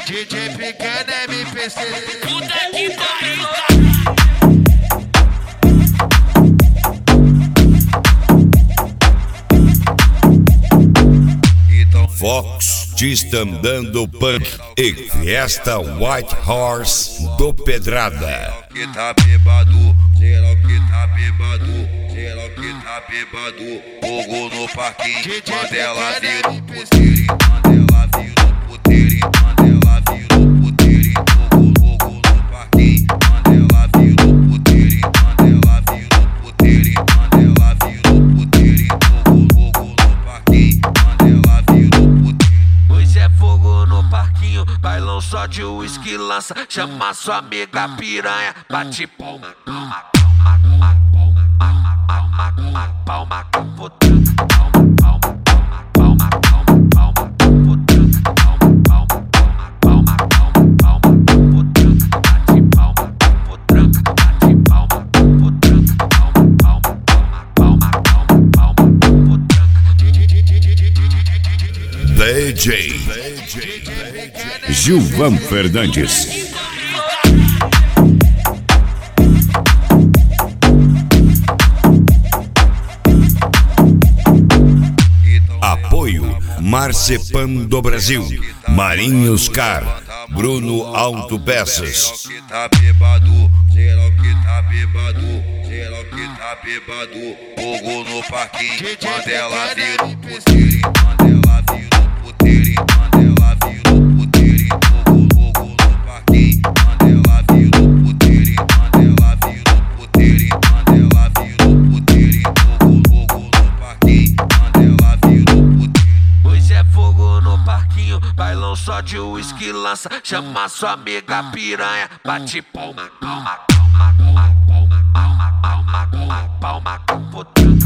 DJ pequeno MPC. Puta que pariu. Fox Distandando Punk e Fiesta White Horse do Pedrada. Que tá bêbado, geral que tá bêbado, geral que tá bêbado. Fogo no parquinho, Mandela virou puteiro, Mandela virou puteiro, Mandela virou puteiro. Fogo no parquinho, Mandela virou puteiro, Mandela virou puteiro, Mandela virou puteiro. Fogo no parquinho, Mandela virou puteiro. Hoje é fogo no parquinho, bailão só de uísque lança. Chama sua amiga piranha, bate palma, palma, palma, palma, palma, palma, palma, palma, capotando, palma, palma, palma, palma, palma, palma, capotando, palma, palma, palma, palma, palma, capotando, bate palma, capotando, bate palma, capotando, palma, palma, palma, palma, palma, capotando. DJ Gilvan Fernandes. Apoio Marcepan do Brasil, Marinhos Car, Bruno Autopeças. Que tá bêbado, geral que tá bêbado, geral que tá bêbado. Fogo no parquinho, Mandela virou puteiro, Mandela virou puteiro, Mandela virou puteiro. Fogo no parquinho, Mandela virou puteiro, Mandela virou puteiro, Mandela virou puteiro. Fogo no parquinho, Mandela virou puteiro. Hoje é fogo no parquinho, bailão só de uísque lança. Chama sua amiga piranha, bate palma, palma, palma, palma, palma, palma, palma, palma, palma, capotando.